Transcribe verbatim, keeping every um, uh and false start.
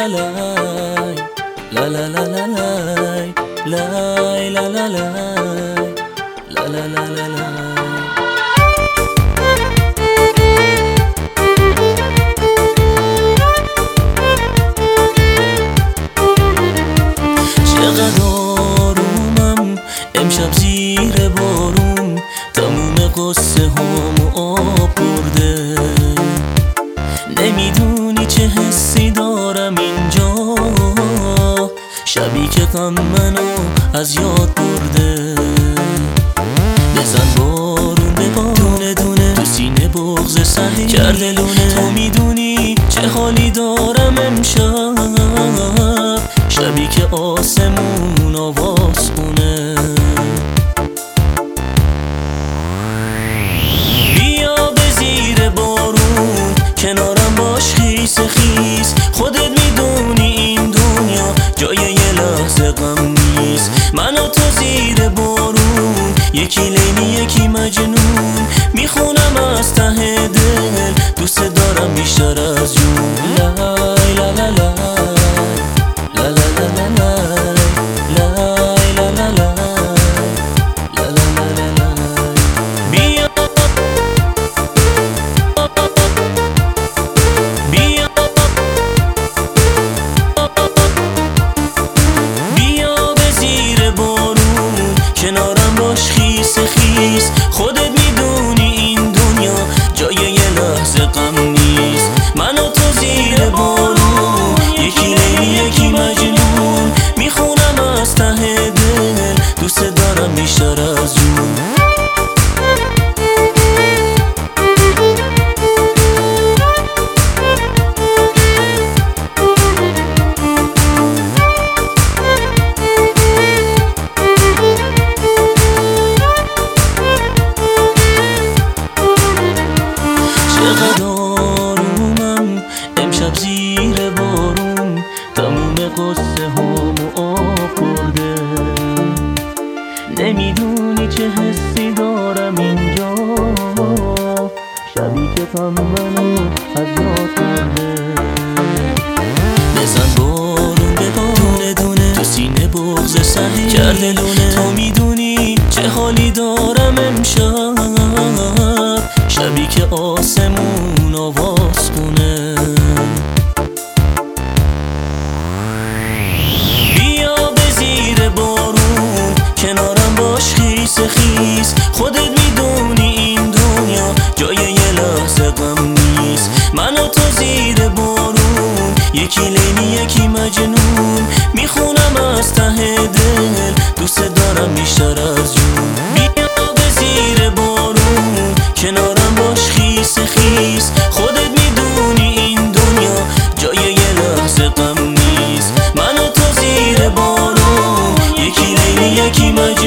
la la la la la la la la la la la la la la la. چقدر آرومم امشب زیر بارون، تموم قصه هامو آب برده. نمیدونی چه حسی دارم اینجا، شبی که غم منو از یاد برده. بزن بارون ببار دونه دونه، تو سینه بغض سهی کرده لونه. تو میدونی چه حالی دارم امشب، شبی که آسمون آواز خونه. بیا به زیر بارون کنارم باش خیس خیس، خودت میدونی این دنیا جای یه لحظه غم نیست. من و تو زیر بارون، یکی لیلی یکی مجنون، میخونم از ته دل دوست دارم بیشتر از جون. لای لا لا لا لا لا لا لا لا لا لا لا. بیا بیا بیا به زیر بارون کنارم باش خیس خیس، خودت میدونی این دنیا جای یه لحظه غم نیست. من و تو زیر بارون، یکی لیلی یکی مجنون، میخونم از ته دل دوست دارم بیشتر از جون. چقدر آرومم امشب زیر بارون، تموم قصه هامو آب برده. نمیدونی چه حسی دارم اینجا، شبی که غم منو از یاد برده. بزن بارون ببار دونه دونه، تو سینه بغض سهی کرده لونه. تو میدونی چه حالی دارم امشب، شبی که آسمون آواز خونه. بیا به زیر بارون کنارم باش خیس خیس، خودت میدونی این دنیا جای یه لحظه غم نیست. من و تو زیر بارون، یکی لیلی یکی مجنون، میخونم از ته دل دوست دارم بیشتر از جون. بیا به زیر بارون کنارم باش خیس خیس، خودت میدونی این دنیا جای یه لحظه غم نیست. من و تو زیر بارون، یکی لیلی یکی مجنون.